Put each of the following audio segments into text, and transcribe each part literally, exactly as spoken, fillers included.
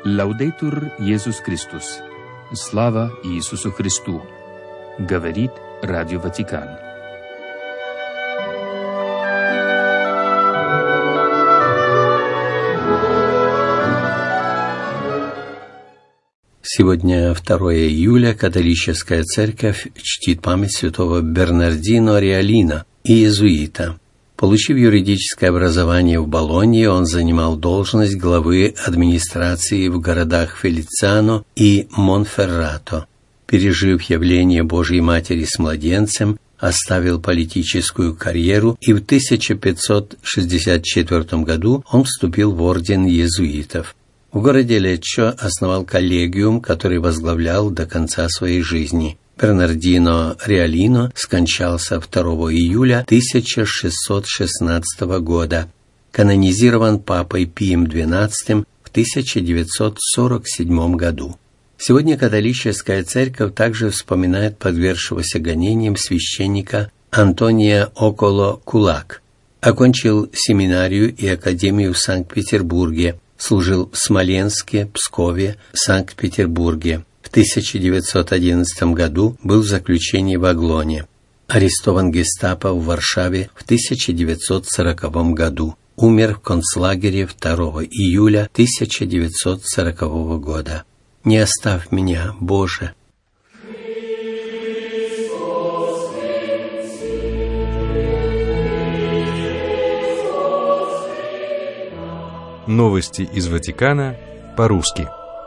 Лаудейтур Иисус Христос. Слава Иисусу Христу. Говорит Радио Ватикан. Сегодня второе июля католическая церковь чтит память святого Бернардино Реалина, иезуита. Получив юридическое образование в Болонье, он занимал должность главы администрации в городах Фелициано и Монферрато. Пережив явление Божьей Матери с младенцем, оставил политическую карьеру, и в тысяча пятьсот шестьдесят четвёртом году он вступил в орден иезуитов. В городе Леччо основал коллегиум, который возглавлял до конца своей жизни. Бернардино Реалино скончался второго июля тысяча шестьсот шестнадцатого года, канонизирован папой Пием двенадцатым в тысяча девятьсот сорок седьмом году. Сегодня католическая церковь также вспоминает подвергшегося гонениям священника Антония Около Кулак. Окончил семинарию и академию в Санкт-Петербурге, служил в Смоленске, Пскове, Санкт-Петербурге. В тысяча девятьсот одиннадцатом году был в заключении в Аглоне. Арестован гестапо в Варшаве в тысяча девятьсот сороковом году. Умер в концлагере второго июля тысяча девятьсот сорокового года. «Не оставь меня, Боже!» Новости из Ватикана по-русски.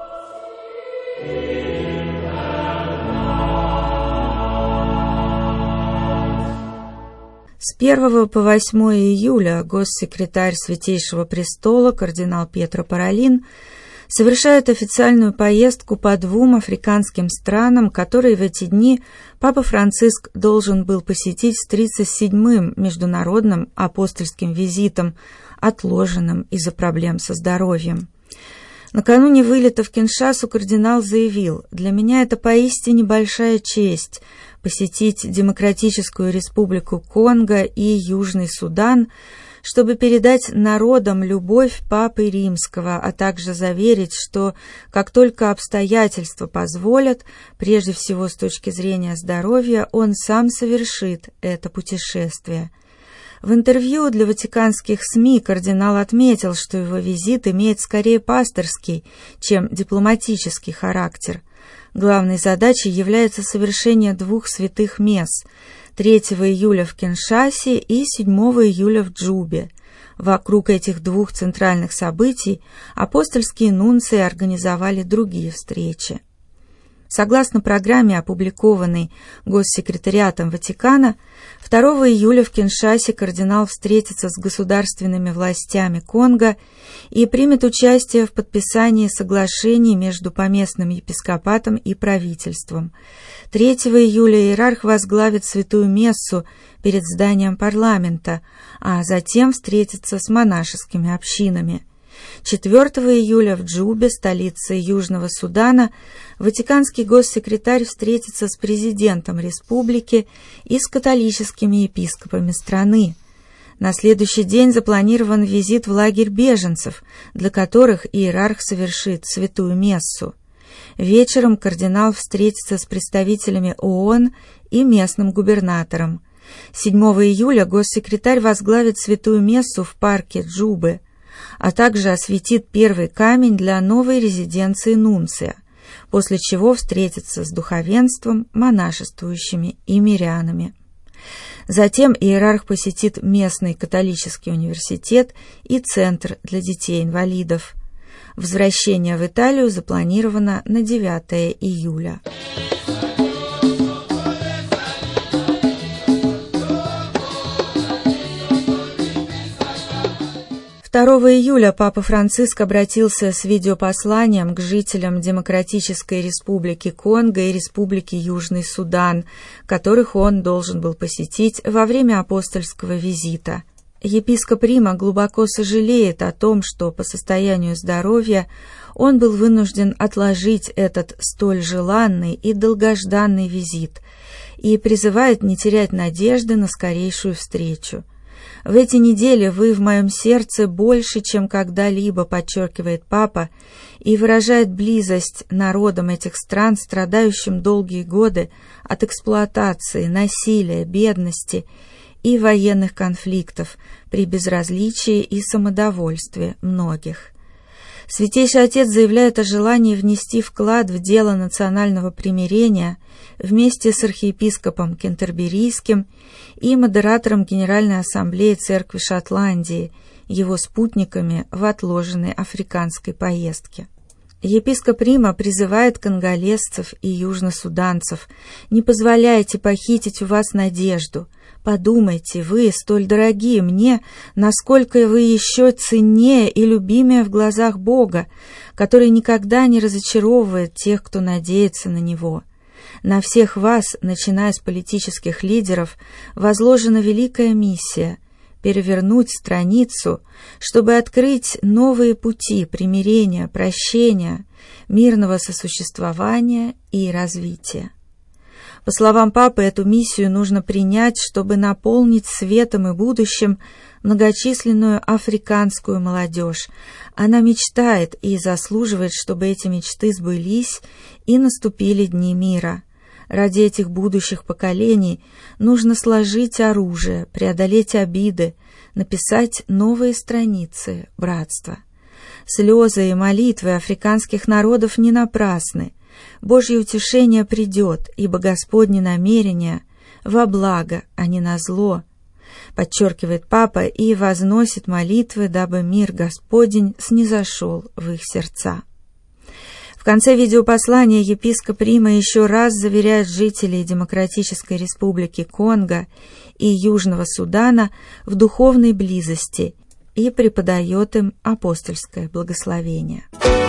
С первого по восьмое июля госсекретарь Святейшего Престола кардинал Пьетро Паролин совершает официальную поездку по двум африканским странам, которые в эти дни Папа Франциск должен был посетить с тридцать седьмым международным апостольским визитом, отложенным из-за проблем со здоровьем. Накануне вылета в Киншасу кардинал заявил: «Для меня это поистине большая честь посетить Демократическую Республику Конго и Южный Судан, чтобы передать народам любовь Папы Римского, а также заверить, что, как только обстоятельства позволят, прежде всего с точки зрения здоровья, он сам совершит это путешествие». В интервью для ватиканских СМИ кардинал отметил, что его визит имеет скорее пасторский, чем дипломатический характер. Главной задачей является совершение двух святых месс – третьего июля в Киншасе и седьмого июля в Джубе. Вокруг этих двух центральных событий апостольские нунции организовали другие встречи. Согласно программе, опубликованной Госсекретариатом Ватикана, второго июля в Киншасе кардинал встретится с государственными властями Конго и примет участие в подписании соглашений между поместным епископатом и правительством. третьего июля иерарх возглавит святую мессу перед зданием парламента, а затем встретится с монашескими общинами. четвёртого июля в Джубе, столице Южного Судана, ватиканский госсекретарь встретится с президентом республики и с католическими епископами страны. На следующий день запланирован визит в лагерь беженцев, для которых иерарх совершит святую мессу. Вечером кардинал встретится с представителями ООН и местным губернатором. седьмого июля госсекретарь возглавит святую мессу в парке Джубы, а также осветит первый камень для новой резиденции нунция, после чего встретится с духовенством, монашествующими и мирянами. Затем иерарх посетит местный католический университет и центр для детей-инвалидов. Возвращение в Италию запланировано на девятое июля. второго июля Папа Франциск обратился с видеопосланием к жителям Демократической Республики Конго и Республики Южный Судан, которых он должен был посетить во время апостольского визита. Епископ Рима глубоко сожалеет о том, что по состоянию здоровья он был вынужден отложить этот столь желанный и долгожданный визит и призывает не терять надежды на скорейшую встречу. В эти недели вы в моем сердце больше, чем когда-либо, подчеркивает Папа, и выражает близость народам этих стран, страдающим долгие годы от эксплуатации, насилия, бедности и военных конфликтов при безразличии и самодовольстве многих. Святейший Отец заявляет о желании внести вклад в дело национального примирения вместе с архиепископом Кентерберийским и модератором Генеральной Ассамблеи Церкви Шотландии, его спутниками в отложенной африканской поездке. Епископ Рима призывает конголезцев и южносуданцев: «Не позволяйте похитить у вас надежду. Подумайте, вы, столь дорогие мне, насколько вы еще ценнее и любимее в глазах Бога, который никогда не разочаровывает тех, кто надеется на Него. На всех вас, начиная с политических лидеров, возложена великая миссия — перевернуть страницу, чтобы открыть новые пути примирения, прощения, мирного сосуществования и развития». По словам Папы, эту миссию нужно принять, чтобы наполнить светом и будущим многочисленную африканскую молодежь. Она мечтает и заслуживает, чтобы эти мечты сбылись и наступили дни мира. Ради этих будущих поколений нужно сложить оружие, преодолеть обиды, написать новые страницы братства. Слезы и молитвы африканских народов не напрасны. Божье утешение придет, ибо Господне намерения во благо, а не на зло, подчеркивает Папа и возносит молитвы, дабы мир Господень снизошел в их сердца. В конце видеопослания епископ Рима еще раз заверяет жителей Демократической Республики Конго и Южного Судана в духовной близости и преподает им апостольское благословение.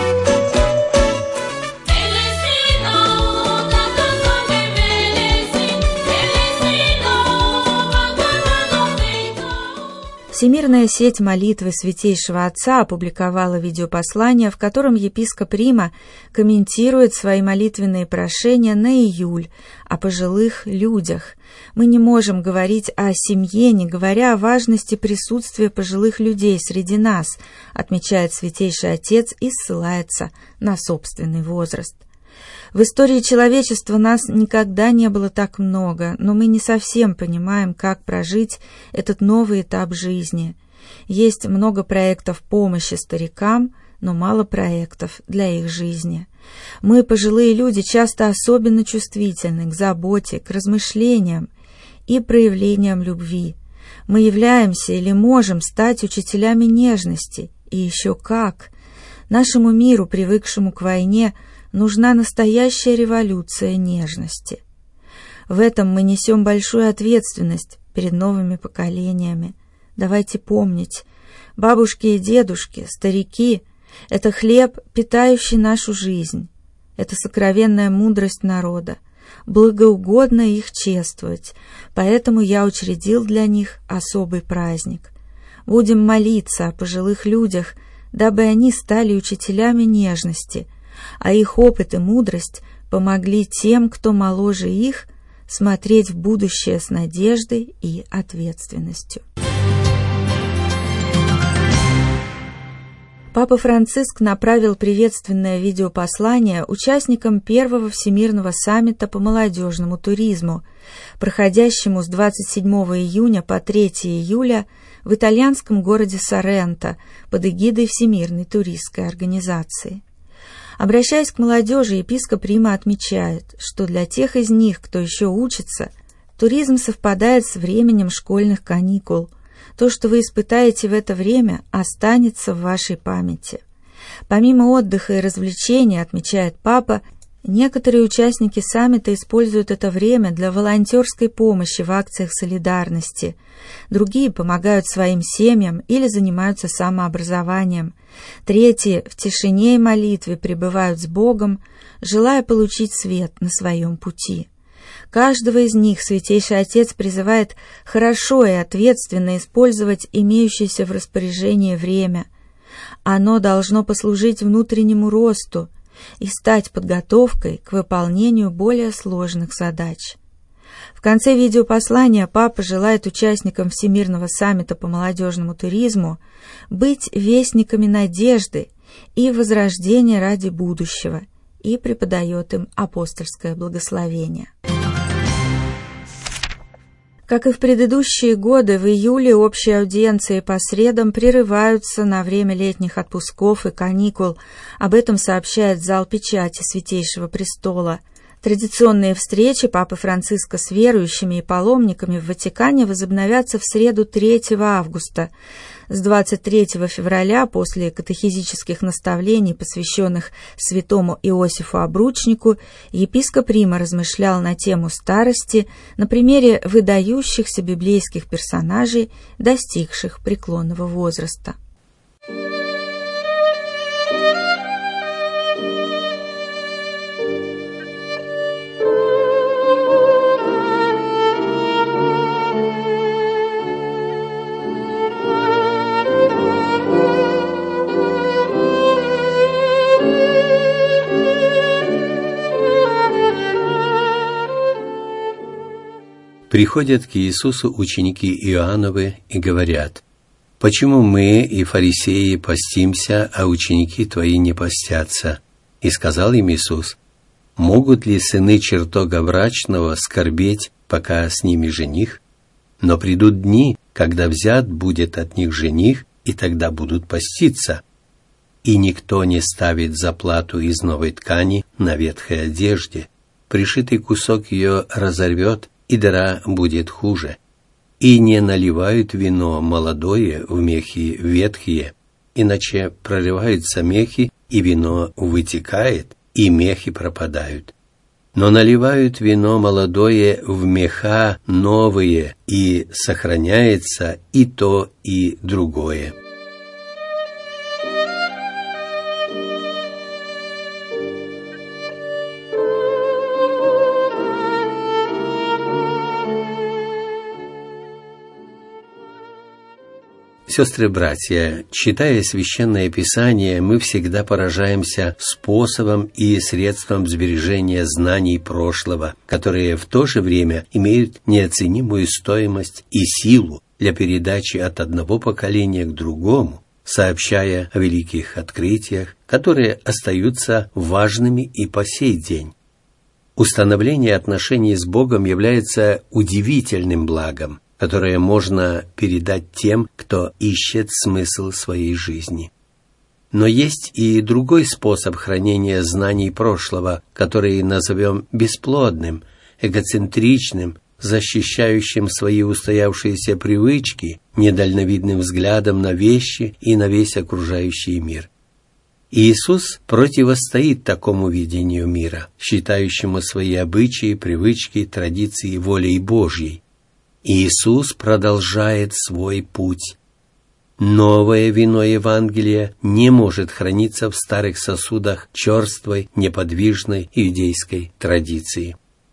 Всемирная сеть молитвы Святейшего Отца опубликовала видеопослание, в котором епископ Рима комментирует свои молитвенные прошения на июль о пожилых людях. Мы не можем говорить о семье, не говоря о важности присутствия пожилых людей среди нас, отмечает Святейший Отец и ссылается на собственный возраст. В истории человечества нас никогда не было так много, но мы не совсем понимаем, как прожить этот новый этап жизни. Есть много проектов помощи старикам, но мало проектов для их жизни. Мы, пожилые люди, часто особенно чувствительны к заботе, к размышлениям и проявлениям любви. Мы являемся или можем стать учителями нежности, и еще как. Нашему миру, привыкшему к войне, нужна настоящая революция нежности. В этом мы несем большую ответственность перед новыми поколениями. Давайте помнить, бабушки и дедушки, старики — это хлеб, питающий нашу жизнь. Это сокровенная мудрость народа. Благоугодно их чествовать, поэтому я учредил для них особый праздник. Будем молиться о пожилых людях, дабы они стали учителями нежности, а их опыт и мудрость помогли тем, кто моложе их, смотреть в будущее с надеждой и ответственностью. Папа Франциск направил приветственное видеопослание участникам первого Всемирного саммита по молодежному туризму, проходящему с двадцать седьмого июня по третьего июля в итальянском городе Соренто под эгидой Всемирной туристской организации. Обращаясь к молодежи, епископ Рима отмечает, что для тех из них, кто еще учится, туризм совпадает с временем школьных каникул. То, что вы испытаете в это время, останется в вашей памяти. Помимо отдыха и развлечений, отмечает Папа, некоторые участники саммита используют это время для волонтерской помощи в акциях солидарности. Другие помогают своим семьям или занимаются самообразованием. Третьи в тишине и молитве пребывают с Богом, желая получить свет на своем пути. Каждого из них Святейший Отец призывает хорошо и ответственно использовать имеющееся в распоряжении время. Оно должно послужить внутреннему росту и стать подготовкой к выполнению более сложных задач. В конце видеопослания Папа желает участникам Всемирного саммита по молодежному туризму быть вестниками надежды и возрождения ради будущего и преподает им апостольское благословение. Как и в предыдущие годы, в июле общие аудиенции по средам прерываются на время летних отпусков и каникул. Об этом сообщает зал печати Святейшего Престола. Традиционные встречи Папы Франциска с верующими и паломниками в Ватикане возобновятся в среду третьего августа. С двадцать третьего февраля, после катехизических наставлений, посвященных святому Иосифу Обручнику, епископ Рима размышлял на тему старости на примере выдающихся библейских персонажей, достигших преклонного возраста. Приходят к Иисусу ученики Иоанновы и говорят: «Почему мы и фарисеи постимся, а ученики твои не постятся?» И сказал им Иисус: «Могут ли сыны чертога брачного скорбеть, пока с ними жених? Но придут дни, когда взят будет от них жених, и тогда будут поститься. И никто не ставит заплату из новой ткани на ветхой одежде. Пришитый кусок ее разорвет, и дыра будет хуже. И не наливают вино молодое в мехи ветхие, иначе прорываются мехи, и вино вытекает, и мехи пропадают. Но наливают вино молодое в меха новые, и сохраняется и то, и другое». Сестры-братья, читая Священное Писание, мы всегда поражаемся способом и средством сбережения знаний прошлого, которые в то же время имеют неоценимую стоимость и силу для передачи от одного поколения к другому, сообщая о великих открытиях, которые остаются важными и по сей день. Установление отношений с Богом является удивительным благом, которое можно передать тем, кто ищет смысл своей жизни. Но есть и другой способ хранения знаний прошлого, который назовем бесплодным, эгоцентричным, защищающим свои устоявшиеся привычки, недальновидным взглядом на вещи и на весь окружающий мир. Иисус противостоит такому видению мира, считающему свои обычаи, привычки, традиции волей Божьей. Иисус продолжает свой путь. Новое вино Евангелия не может храниться в старых сосудах черствой, неподвижной иудейской традиции.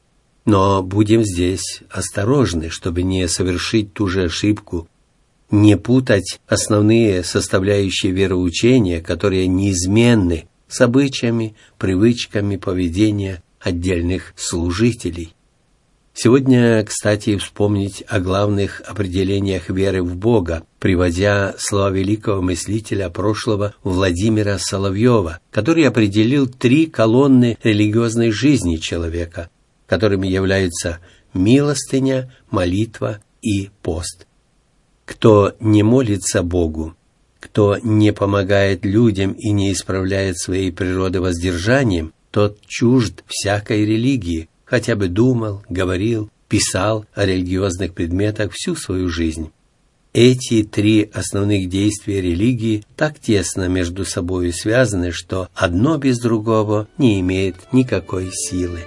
Но будем здесь осторожны, чтобы не совершить ту же ошибку, не путать основные составляющие вероучения, которые неизменны, с обычаями, привычками поведения отдельных служителей. Сегодня, кстати, вспомнить о главных определениях веры в Бога, приводя слова великого мыслителя прошлого Владимира Соловьева, который определил три колонны религиозной жизни человека, которыми являются милостыня, молитва и пост. Кто не молится Богу, кто не помогает людям и не исправляет своей природы воздержанием, тот чужд всякой религии, хотя бы думал, говорил, писал о религиозных предметах всю свою жизнь. Эти три основных действия религии так тесно между собой связаны, что одно без другого не имеет никакой силы.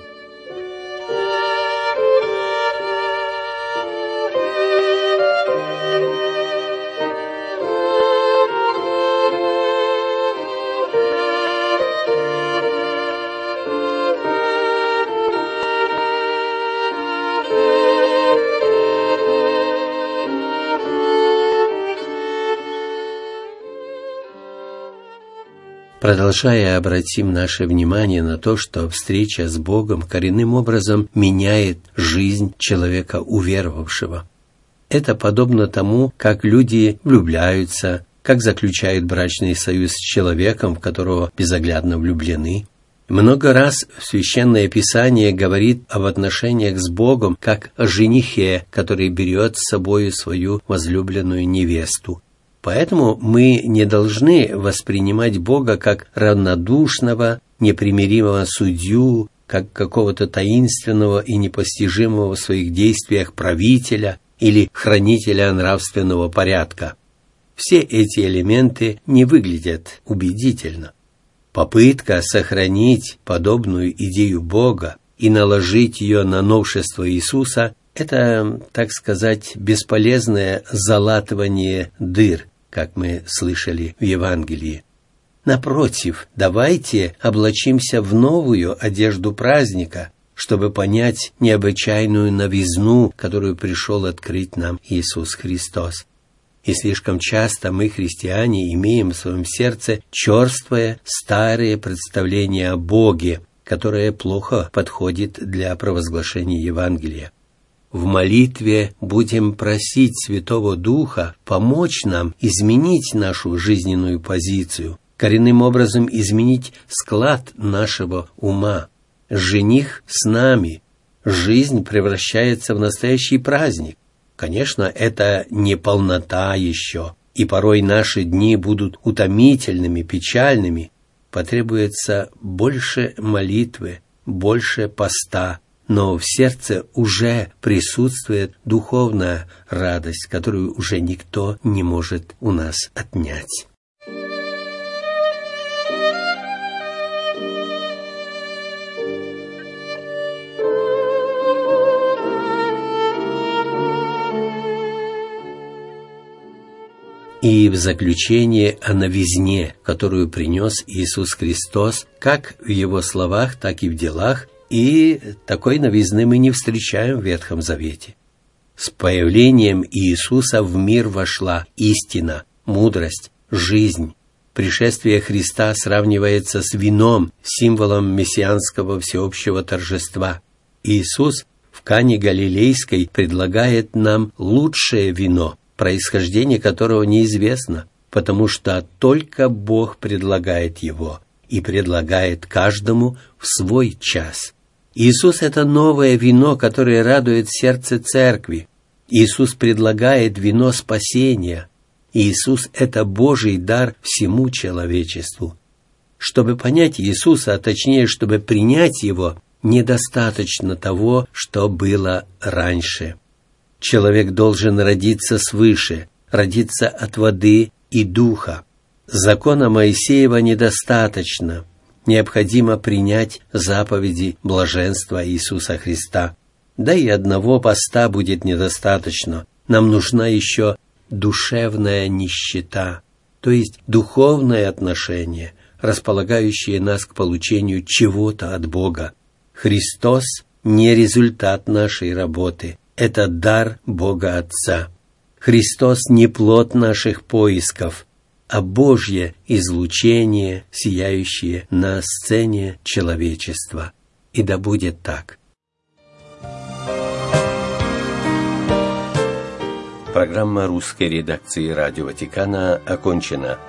Продолжая, обратим наше внимание на то, что встреча с Богом коренным образом меняет жизнь человека уверовавшего. Это подобно тому, как люди влюбляются, как заключают брачный союз с человеком, в которого безоглядно влюблены. Много раз Священное Писание говорит об отношениях с Богом, как о женихе, который берет с собою свою возлюбленную невесту. Поэтому мы не должны воспринимать Бога как равнодушного, непримиримого судью, как какого-то таинственного и непостижимого в своих действиях правителя или хранителя нравственного порядка. Все эти элементы не выглядят убедительно. Попытка сохранить подобную идею Бога и наложить ее на новшество Иисуса – это, так сказать, бесполезное залатывание дыр, как мы слышали в Евангелии. Напротив, давайте облачимся в новую одежду праздника, чтобы понять необычайную новизну, которую пришел открыть нам Иисус Христос. И слишком часто мы, христиане, имеем в своем сердце черствое, старое представление о Боге, которое плохо подходит для провозглашения Евангелия. В молитве будем просить Святого Духа помочь нам изменить нашу жизненную позицию, коренным образом изменить склад нашего ума. Жених с нами. Жизнь превращается в настоящий праздник. Конечно, это не полнота еще, и порой наши дни будут утомительными, печальными. Потребуется больше молитвы, больше поста, но в сердце уже присутствует духовная радость, которую уже никто не может у нас отнять. И в заключение о новизне, которую принес Иисус Христос, как в Его словах, так и в делах, и такой новизны мы не встречаем в Ветхом Завете. С появлением Иисуса в мир вошла истина, мудрость, жизнь. Пришествие Христа сравнивается с вином, символом мессианского всеобщего торжества. Иисус в Кане Галилейской предлагает нам лучшее вино, происхождение которого неизвестно, потому что только Бог предлагает его и предлагает каждому в свой час. Иисус – это новое вино, которое радует сердце церкви. Иисус предлагает вино спасения. Иисус – это Божий дар всему человечеству. Чтобы понять Иисуса, а точнее, чтобы принять Его, недостаточно того, что было раньше. Человек должен родиться свыше, родиться от воды и духа. Закона Моисеева недостаточно. Необходимо принять заповеди блаженства Иисуса Христа. Да и одного поста будет недостаточно. Нам нужна еще душевная нищета, то есть духовное отношение, располагающее нас к получению чего-то от Бога. Христос не результат нашей работы. Это дар Бога Отца. Христос не плод наших поисков, а Божье излучение, сияющее на сцене человечества. И да будет так. Программа русской редакции Радио Ватикана окончена.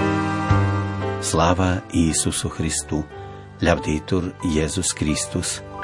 Слава Иисусу Христу! Лявдитур Иисус Христос!